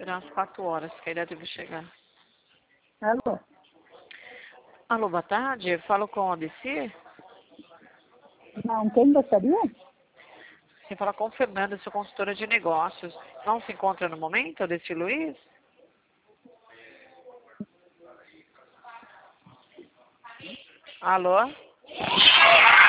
Esperar umas 4 horas, que ele deve chegar. Alô? Alô, boa tarde. Falo com a Desi. Não, quem gostaria? Você fala com Fernanda, sou consultora de negócios. Não se encontra no momento, Desi Luiz? Alô?